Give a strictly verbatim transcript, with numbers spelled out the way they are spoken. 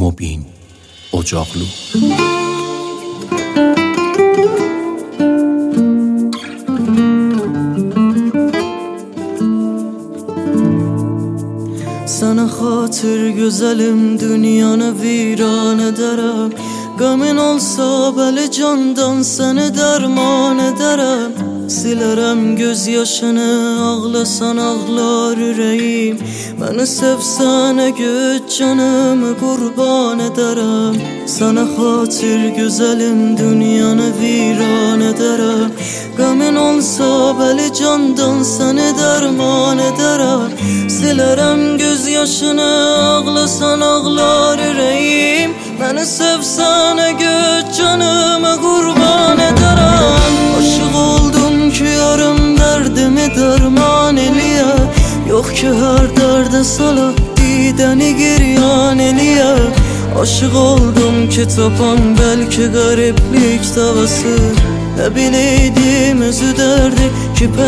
Mobin Ocaklı. Sana xatir güzelim dünyanı viran ederim. Gamın olsa bəli candan seni derman ederim. Silerem gözyaşını, ağlasan ağlar yüreğim. Beni sevsene güç canımı kurban ederim. Sana xatir güzelim dünyanı viran ederim. Gamın olsa bəli candan seni derman ederim. Silerem gözyaşını, ağlasan ağlar yüreğim. Beni sevsene güç canımı kurban ederim. Aşık oldum ki yarım derdimi derman eliye. Yok ki her derde sala dideni giryan eliye. Aşık oldum ki tapan belki gariplik tavası. Ne bileydim özü derdi ki